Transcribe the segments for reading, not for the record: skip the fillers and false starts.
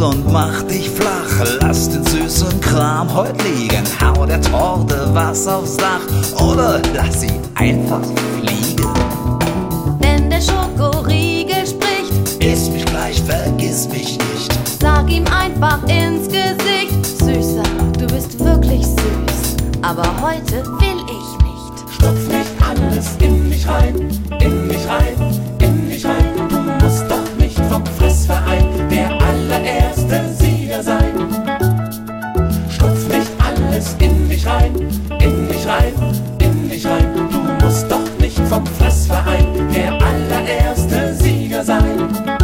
und mach dich flach. Lass den süßen Kram heut liegen, hau der Torte was aufs Dach oder lass sie einfach fliegen. Wenn der Schokoriegel spricht, iss mich gleich, vergiss mich nicht. sag ihm einfach ins Gesicht: Süßer, du bist wirklich süß, aber heute will ich nicht. Stopf nicht alles in mich rein, in mich rein, in mich rein. Du musst doch nicht vom Fressverein der allererste Sieger sein. Stopf nicht alles in mich rein, in mich rein, in mich rein. Du musst doch nicht vom Fressverein der allererste Sieger sein.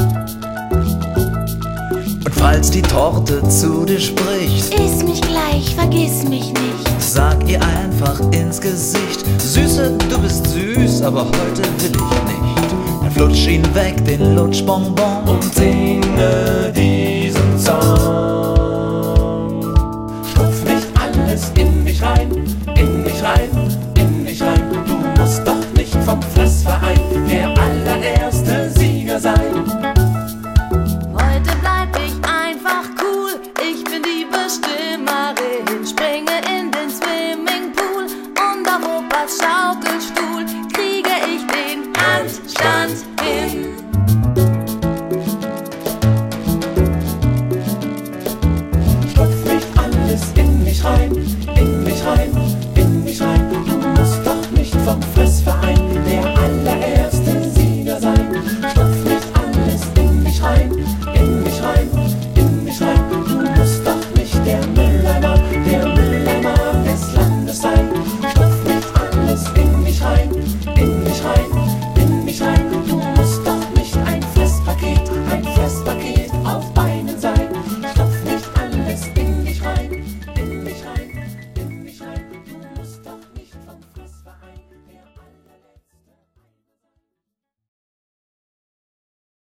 Und falls die Torte zu dir spricht, Iss mich gleich, vergiss mich nicht. sag ihr einfach ins Gesicht: Süße, du bist süß, aber heute will ich nicht. Dann flutsch ihn weg, den Lutschbonbon, Und singe diesen Song. Stopf nicht alles in mich rein, in mich rein, in mich rein. Du musst doch nicht vom Fressverein der allererste Sieger sein.